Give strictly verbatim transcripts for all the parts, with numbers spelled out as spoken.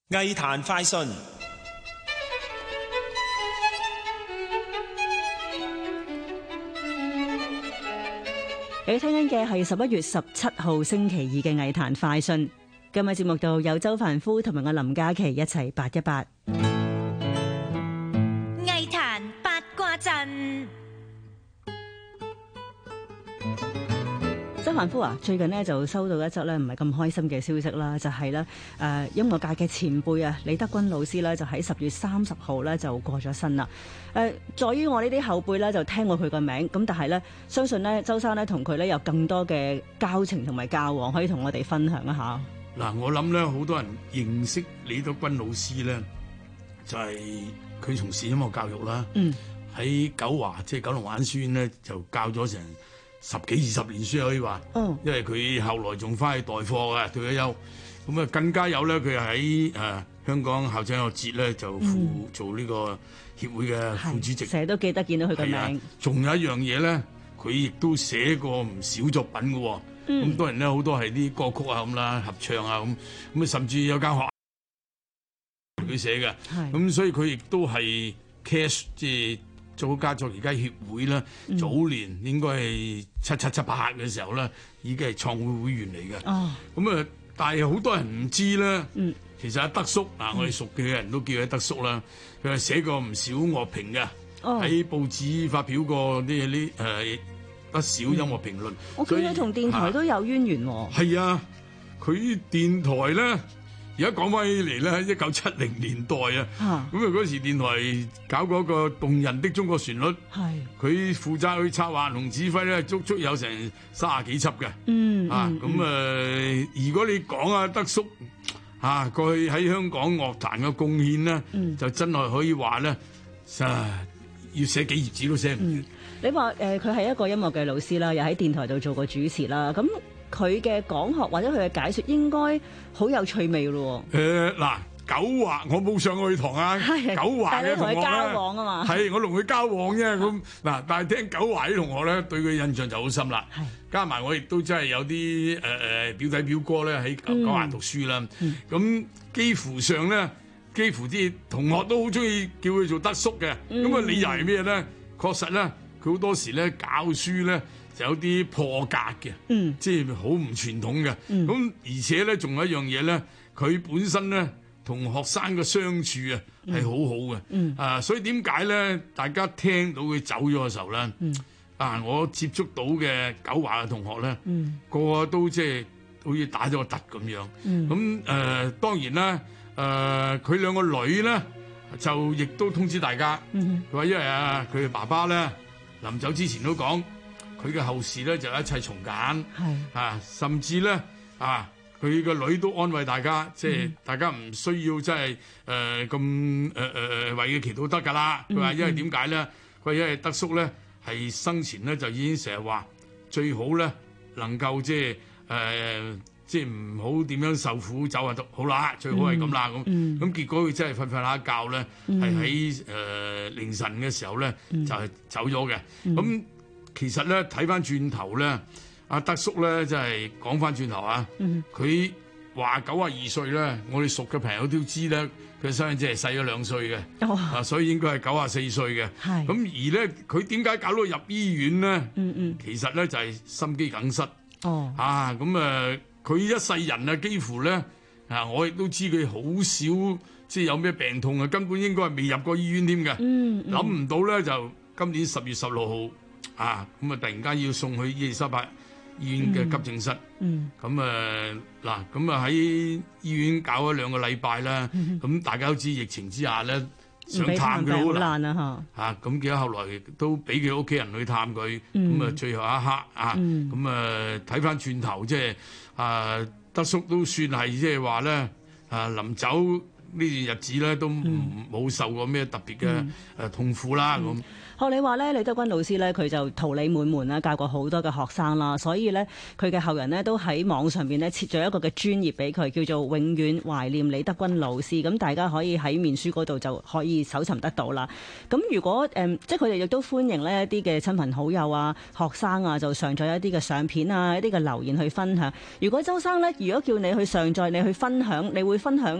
藝壇快訊。 你聽緊嘅係十一月十七號星期二嘅藝壇快訊。今日節目度有周凡夫同埋我林嘉琪一齊八一八藝壇八卦陣。 周凡夫啊，最近呢就收到一則咧唔係咁開心嘅消息啦，就係咧誒音樂界嘅前輩啊李德君老師咧就喺十月三十號咧就過咗身啦。誒、呃，在於我呢啲後輩咧就聽過佢個名，咁但係咧相信咧周生咧同佢咧有更多嘅交情同埋交往，可以同我哋分享一下。 嗱，我諗咧好多人認識李德君老師咧，就係佢從事音樂教育啦。嗯，喺九華即係九龍玩書院咧，就教咗成十幾二十年書可以話。嗯，因為佢後來仲翻去代課嘅退咗休，咁啊更加有咧，佢喺誒香港校長學節咧就副、嗯、做呢個協會嘅副主席。 成日都記得見到佢個名。 仲有一樣嘢咧，佢亦都寫過唔少作品嘅喎。咁、嗯、當然咧，好多係啲歌曲啊咁啦，合唱啊咁，咁啊甚至有間學校佢寫嘅，咁所以佢亦都係 Cash 即係作家作詞家協會啦、嗯。早年應該係七七七八嘅時候咧，已經係創會會員嚟嘅。哦，咁啊，但係好多人唔知咧、嗯。其實阿德叔嗱、嗯，我哋熟嘅人都叫佢德叔啦。佢係寫過唔少樂評嘅，喺、哦、報紙發表過啲啲誒。不少音樂評論， 我見佢同電台都有淵源喎。 係啊，佢、啊、電台咧，而家講翻起嚟咧，一九七零年代啊，咁啊嗰時電台搞嗰個動人的中國旋律，係佢負責去策劃同指揮咧，足足有成卅幾輯嘅。嗯啊，咁、嗯、啊、嗯，如果你講啊德叔啊過去喺香港樂壇嘅貢獻咧、嗯，就真係可以話咧，啊要寫幾頁紙都寫唔完。嗯你話誒佢係一個音樂嘅老師啦，又喺電台度做過主持啦。咁佢嘅講學或者佢嘅解說應該好有趣味咯。誒、 呃、嗱，九華我冇上過佢堂啊。九華嘅同學咧， 交往啊嘛。係我同佢交往啫。咁嗱，但係聽九華啲同學咧，對佢印象就好深啦。加埋我亦都真係有啲誒誒表弟表哥咧喺九華讀書啦。咁、嗯、幾乎上咧，幾乎啲同學都好中意叫佢做德叔嘅。咁、嗯、啊，理由係咩咧？確實咧。佢好多時咧教書咧就有啲破格嘅、嗯，即係好唔傳統嘅。咁、嗯、而且咧仲有一樣嘢咧，佢本身咧同學生嘅相處啊係好好嘅、嗯。啊，所以點解咧？大家聽到佢走咗嘅時候咧、嗯，啊，我接觸到嘅九華嘅同學咧、嗯，個個都即係好似打咗個突咁樣。咁、嗯、誒、呃，當然啦，誒、呃，佢兩個女咧就亦都通知大家，佢、嗯、話因為啊，佢嘅爸爸咧。臨走之前都講，佢嘅後事咧就一切從簡，啊，甚至咧啊，佢個女都安慰大家，即、嗯、係、就是、大家唔需要即係誒咁誒誒誒為佢祈禱得㗎啦。佢、嗯、話因為點解咧？佢話因為德叔咧係生前咧就已經成日話最好咧能夠即係誒即係唔好點樣受苦走啊，好啦，最好係咁啦咁。咁、嗯嗯、結果佢真係瞓瞓下覺咧，係喺誒凌晨嘅時候咧、嗯、就係、是、走咗嘅。咁、嗯、其實咧睇翻轉頭咧，阿德叔咧真係講翻轉頭啊，佢話九十二歲咧，我哋熟嘅朋友都知咧，佢生即係細咗兩歲嘅，啊，所以應該係九十四歲嘅。咁而咧，佢點解搞到入醫院咧？嗯嗯，其實咧就係、是、心肌梗塞。哦，啊，咁誒。佢一世人啊，幾乎咧啊，我亦都知佢好少即係有咩病痛啊，根本應該係未入過醫院添嘅。嗯，諗唔到咧就今年十月十六號啊，咁啊突然間要送去伊利沙伯醫院嘅急症室。嗯，咁誒嗱，咁啊喺醫院搞咗兩個禮拜啦。咁、嗯、大家都知疫情之下咧，想探佢好難啊嚇。嚇咁，結果後來都俾佢屋企人去探佢。咁、嗯、啊，最後一刻啊，咁啊睇翻轉頭即係。啊，德叔都算係即係話咧，啊臨走呢段日子咧都冇受過咩特別嘅誒痛苦啦咁。 學、嗯、你話咧，李德君老師咧佢就桃李滿門啦，教過好多嘅學生啦，所以咧佢嘅後人咧都喺網上邊咧設咗一個嘅專頁俾佢，叫做永遠懷念李德君老師。咁大家可以喺面書嗰度就可以搜尋得到啦。咁如果誒、嗯，即係佢哋亦都歡迎呢一啲嘅親朋好友啊、學生啊，就上載一啲嘅相片啊、一啲嘅留言去分享。如果周生咧，如果叫你去上載、你去分享，你會分享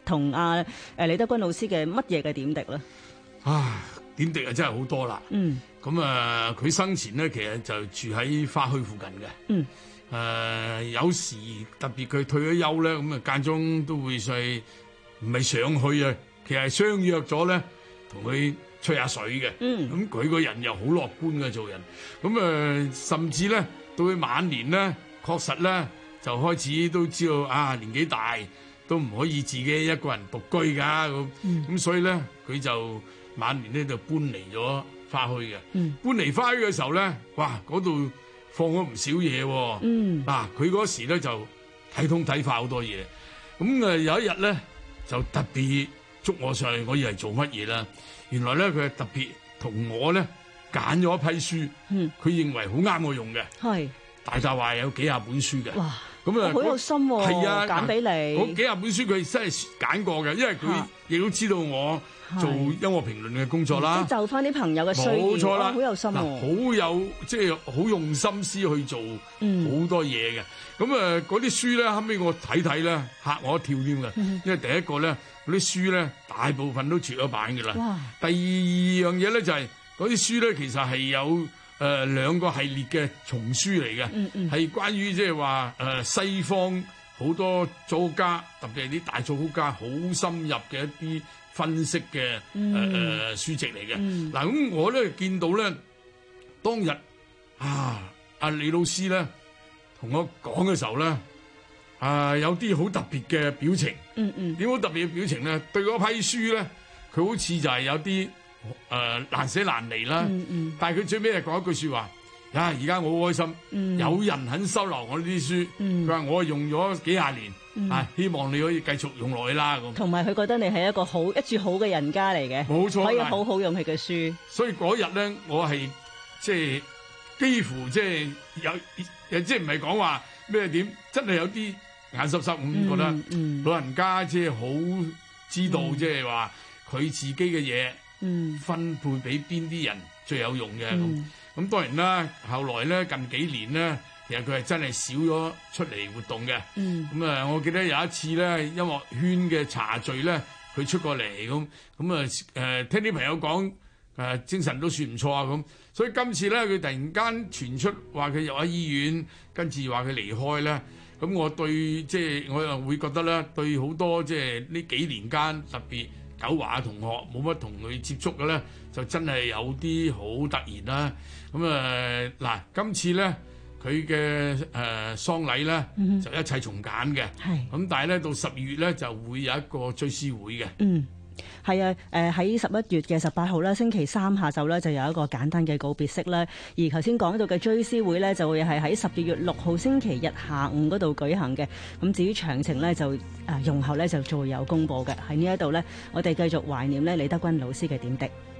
同阿誒李德君老師嘅乜嘢嘅點滴咧？ 啊，點滴啊真係好多啦。 嗯。 咁啊，佢生前咧其實就住喺花墟附近嘅。 嗯。 誒、呃、有時特別佢退咗休咧，咁啊間中都會上唔係上去啊，其實係相約咗咧，同佢吹下水嘅。 嗯， 咁佢個人又好樂觀嘅做人，咁誒、呃、甚至咧到佢晚年咧，確實咧就開始都知道啊年紀大都唔可以自己一個人獨居㗎咁，咁、嗯、所以咧佢就晚年咧就搬離咗花墟嘅。嗯、搬離花墟嘅時候咧，哇嗰度〜放咗唔少嘢喎、哦，嗱、嗯，佢嗰、啊、時咧就睇通睇化好多嘢，咁誒有一日咧就特別捉我上去，我以為做乜嘢啦？原來咧佢係特別同我咧揀咗一批書，佢、嗯、認為好啱我用嘅，係大大話有幾廿本書嘅，哇！咁啊好有心喎，係啊，揀俾你嗰幾廿本書佢真係揀過嘅，因為佢亦都知道我做音樂評論嘅工作啦，即係就翻啲朋友嘅需要，冇錯啦，好有心喎，好有即係好用心思去做好多嘢嘅。咁誒嗰啲書咧，後尾我睇睇咧嚇我一跳添嘅，因為第一個咧嗰啲書咧大部分都絕咗版嘅啦。哇！第二樣嘢咧就係嗰啲書咧其實係有誒、呃、兩個系列嘅叢書嚟嘅，係、嗯嗯、關於即係話誒西方好多作家，特別係啲大作家好深入嘅一啲分析嘅誒誒書籍嚟嘅。嗱、嗯，咁我咧見到咧當日啊阿李老師咧同我講嘅時候咧啊有啲好特別嘅表情。嗯嗯，點好特別嘅表情咧？對嗰批書咧，佢好似就係有啲誒、呃、難捨難離啦。嗯嗯，但係佢最尾係講一句説話。啊！而家我好開心，嗯、有人肯收留我呢啲書。佢話、嗯、我用咗幾廿年，嗯、啊，希望你可以繼續用落去啦。咁同埋佢覺得你係一個好一注好嘅人家嚟嘅，冇錯，可以好好用佢嘅書。所以嗰日咧，我係即係幾乎即係有，即係唔係講話咩點，真係有啲眼濕濕咁、嗯、覺得，嗯、老人家即係好知道，即係話佢自己嘅嘢、嗯、分配俾邊啲人最有用嘅咁。嗯咁當然啦，後來咧近幾年咧，其實佢係真係少咗出嚟活動嘅。嗯。咁啊，我記得有一次咧，音樂圈嘅茶聚咧，佢出過嚟咁，咁啊誒聽啲朋友講誒、呃、精神都算唔錯啊咁。所以今次咧，佢突然間傳出話佢入咗醫院，跟住話佢離開咧。咁我對即係我又會覺得咧，對好多即係呢幾年間特別九華嘅同學冇乜同佢接觸嘅咧，就真係有啲好突然啦。咁誒嗱，今次咧佢嘅誒喪禮咧、嗯、就一切從簡嘅，咁但係咧到十二月咧就會有一個追思會嘅。嗯，係啊，誒喺十一月嘅十八號啦，星期三下晝咧就有一個簡單嘅告別式啦。而頭先講到嘅追思會咧就會係喺十二月六號星期日下午嗰度舉行嘅。咁至於詳情咧就誒容後咧就再有公佈嘅。喺呢一度咧，我哋繼續懷念咧李德君老師嘅點滴。